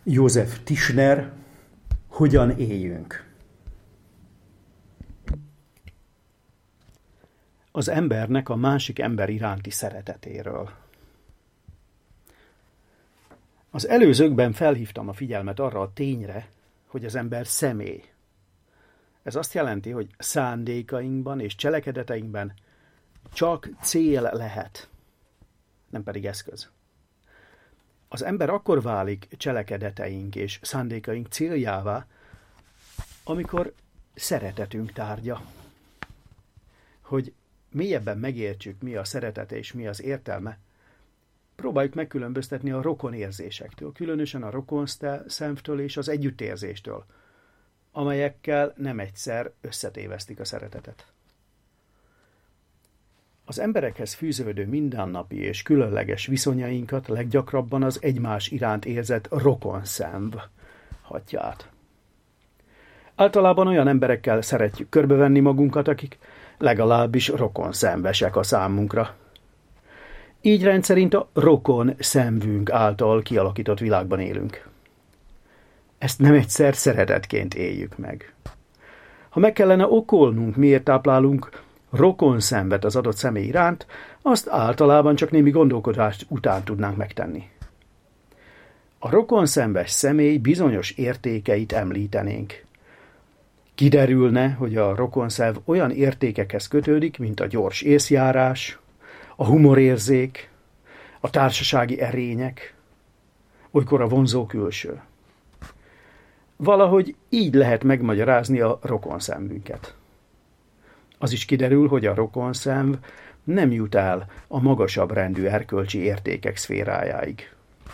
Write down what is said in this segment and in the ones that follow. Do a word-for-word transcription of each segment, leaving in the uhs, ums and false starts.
József Tischner, Hogyan éljünk? Az embernek a másik ember iránti szeretetéről. Az előzőkben felhívtam a figyelmet arra a tényre, hogy az ember személy. Ez azt jelenti, hogy szándékainkban és cselekedeteinkben csak cél lehet, nem pedig eszköz. Az ember akkor válik cselekedeteink és szándékaink céljává, amikor szeretetünk tárgya. Hogy mélyebben megértsük, mi a szeretet és mi az értelme, próbáljuk megkülönböztetni a rokon érzésektől, különösen a rokon szemtől és az együttérzéstől, amelyekkel nem egyszer összetévesztik a szeretetet. Az emberekhez fűződő mindennapi és különleges viszonyainkat leggyakrabban az egymás iránt érzett rokonszenv hatja át. Általában olyan emberekkel szeretjük körbevenni magunkat, akik legalábbis rokonszenvesek a számunkra. Így rendszerint a rokon szemvünk által kialakított világban élünk. Ezt nem egyszer szeretetként éljük meg. Ha meg kellene okolnunk, miért táplálunk rokonszenvet az adott személy iránt, azt általában csak némi gondolkodás után tudnánk megtenni. A rokonszenves személy bizonyos értékeit említenénk. Kiderülne, hogy a rokonszenv olyan értékekhez kötődik, mint a gyors észjárás, a humorérzék, a társasági erények, olykor a vonzó külső. Valahogy így lehet megmagyarázni a rokonszenvünket. Az is kiderül, hogy a rokonszenv nem jut el a magasabb rendű erkölcsi értékek szférájáig.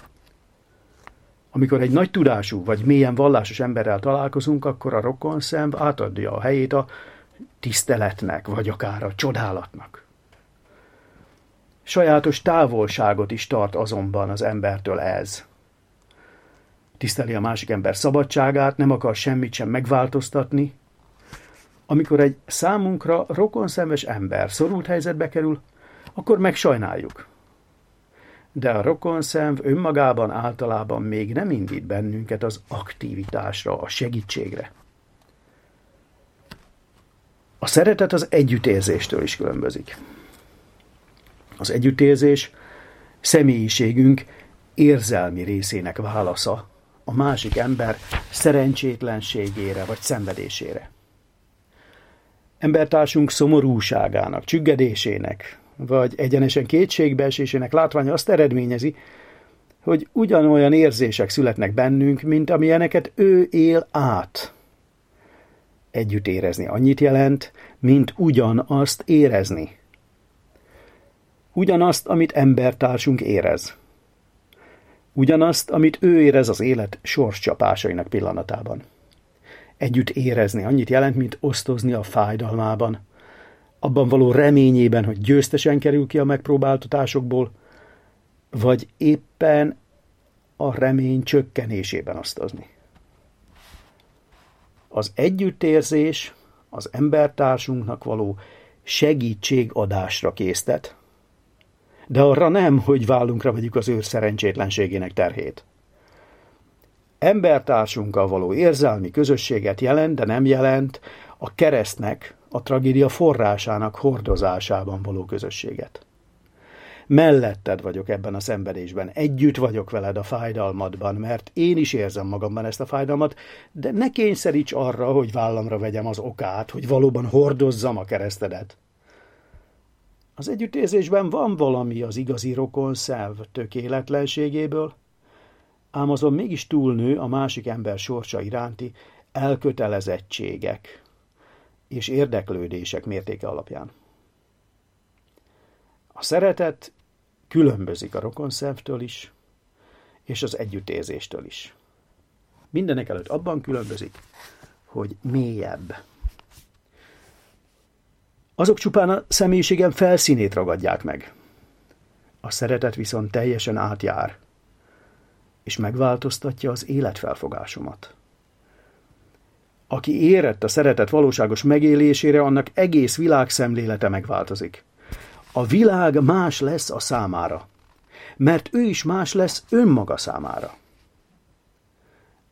Amikor egy nagy tudású vagy mélyen vallásos emberrel találkozunk, akkor a rokonszenv átadja a helyét a tiszteletnek, vagy akár a csodálatnak. Sajátos távolságot is tart azonban az embertől ez. Tiszteli a másik ember szabadságát, nem akar semmit sem megváltoztatni. Amikor egy számunkra rokonszenves ember szorult helyzetbe kerül, akkor megsajnáljuk. De a rokonszenv önmagában általában még nem indít bennünket az aktivitásra, a segítségre. A szeretet az együttérzéstől is különbözik. Az együttérzés személyiségünk érzelmi részének válasza a másik ember szerencsétlenségére vagy szenvedésére. Embertársunk szomorúságának, csüggedésének, vagy egyenesen kétségbeesésének látványa azt eredményezi, hogy ugyanolyan érzések születnek bennünk, mint amilyeneket ő él át. Együtt érezni annyit jelent, mint ugyanazt érezni. Ugyanazt, amit embertársunk érez. Ugyanazt, amit ő érez az élet sorscsapásainak pillanatában. Együtt érezni annyit jelent, mint osztozni a fájdalmában, abban való reményében, hogy győztesen kerül ki a megpróbáltatásokból, vagy éppen a remény csökkenésében osztozni. Az együttérzés az embertársunknak való segítségadásra késztet, de arra nem, hogy vállunkra vegyük az ő szerencsétlenségének terhét. Embertársunkkal való érzelmi közösséget jelent, de nem jelent a keresztnek, a tragédia forrásának hordozásában való közösséget. Melletted vagyok ebben a szenvedésben, együtt vagyok veled a fájdalmadban, mert én is érzem magamban ezt a fájdalmat, de ne kényszeríts arra, hogy vállamra vegyem az okát, hogy valóban hordozzam a keresztedet. Az együttérzésben van valami az igazi rokonszenv tökéletlenségéből, ám azon mégis túlnő a másik ember sorsa iránti elkötelezettségek és érdeklődések mértéke alapján. A szeretet különbözik a rokonszenvtől is, és az együttérzéstől is. Mindenekelőtt abban különbözik, hogy mélyebb. Azok csupán a személyiségem felszínét ragadják meg. A szeretet viszont teljesen átjár, és megváltoztatja az életfelfogásomat. Aki érett a szeretet valóságos megélésére, annak egész világszemlélete megváltozik. A világ más lesz a számára, mert ő is más lesz önmaga számára.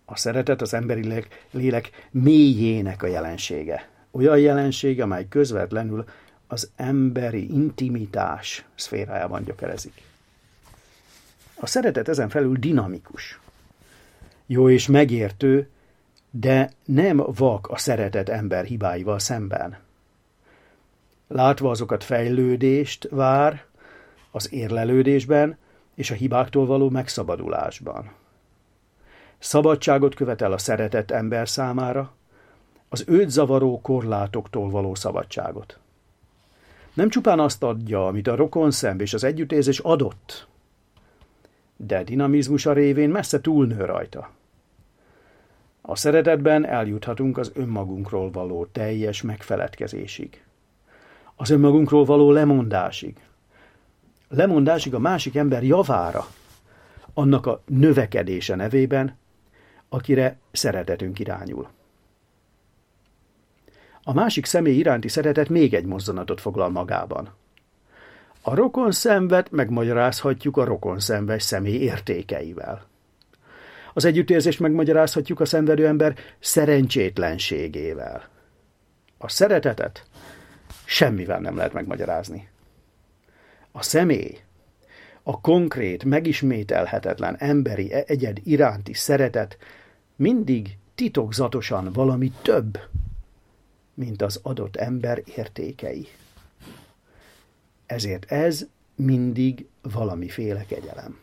A szeretet az emberi lélek mélyének a jelensége. Olyan jelenség, amely közvetlenül az emberi intimitás szférájában gyökerezik. A szeretet ezen felül dinamikus. Jó és megértő, de nem vak a szeretet ember hibáival szemben. Látva azokat fejlődést vár az érlelődésben és a hibáktól való megszabadulásban. Szabadságot követel a szeretett ember számára, az őt zavaró korlátoktól való szabadságot. Nem csupán azt adja, amit a rokonszenv és az együttérzés adott, de dinamizmusa révén messze túlnő rajta. A szeretetben eljuthatunk az önmagunkról való teljes megfeledkezésig. Az önmagunkról való lemondásig. Lemondásig a másik ember javára, annak a növekedése nevében, akire szeretetünk irányul. A másik személy iránti szeretet még egy mozzanatot foglal magában. A rokonszenvet megmagyarázhatjuk a rokonszenves személy értékeivel. Az együttérzést megmagyarázhatjuk a szenvedő ember szerencsétlenségével. A szeretetet semmivel nem lehet megmagyarázni. A személy, a konkrét, megismételhetetlen emberi egyed iránti szeretet mindig titokzatosan valami több, mint az adott ember értékei. Ezért ez mindig valamiféle kegyelem.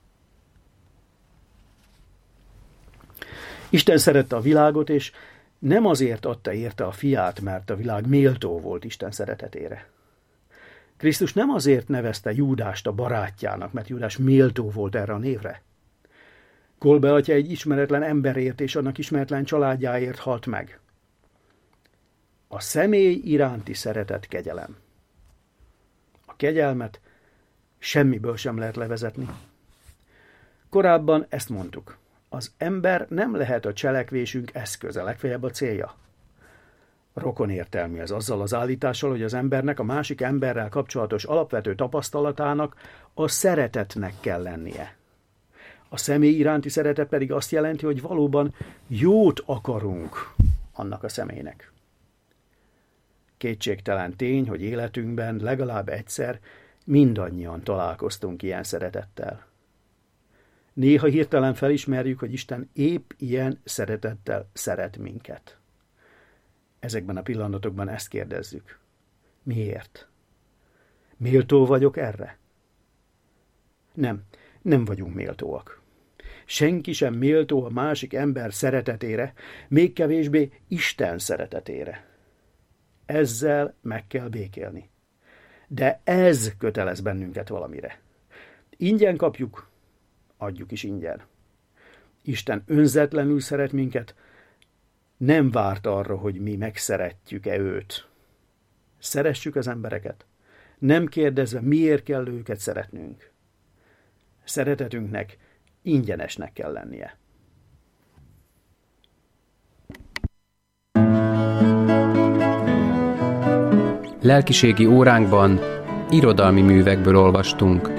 Isten szerette a világot, és nem azért adta érte a fiát, mert a világ méltó volt Isten szeretetére. Krisztus nem azért nevezte Júdást a barátjának, mert Júdás méltó volt erre a névre. Kolbe atya egy ismeretlen emberért és annak ismeretlen családjáért halt meg. A személy iránti szeretet kegyelem. A kegyelmet semmiből sem lehet levezetni. Korábban ezt mondtuk. Az ember nem lehet a cselekvésünk eszköze, legfeljebb a célja. Rokon értelmű ez azzal az állítással, hogy az embernek a másik emberrel kapcsolatos alapvető tapasztalatának a szeretetnek kell lennie. A személy iránti szeretet pedig azt jelenti, hogy valóban jót akarunk annak a személynek. Kétségtelen tény, hogy életünkben legalább egyszer mindannyian találkoztunk ilyen szeretettel. Néha hirtelen felismerjük, hogy Isten épp ilyen szeretettel szeret minket. Ezekben a pillanatokban ezt kérdezzük. Miért? Méltó vagyok erre? Nem, nem vagyunk méltóak. Senki sem méltó a másik ember szeretetére, még kevésbé Isten szeretetére. Ezzel meg kell békélni. De ez kötelez bennünket valamire. Ingyen kapjuk, adjuk is ingyen. Isten önzetlenül szeret minket, nem várt arra, hogy mi megszeretjük-e őt. Szeressük az embereket, nem kérdezve, miért kell őket szeretnünk. Szeretetünknek ingyenesnek kell lennie. Lelkiségi óránkban irodalmi művekből olvastunk.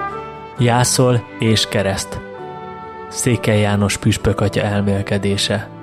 Jászol és kereszt. Székely János püspök atya elmélkedése.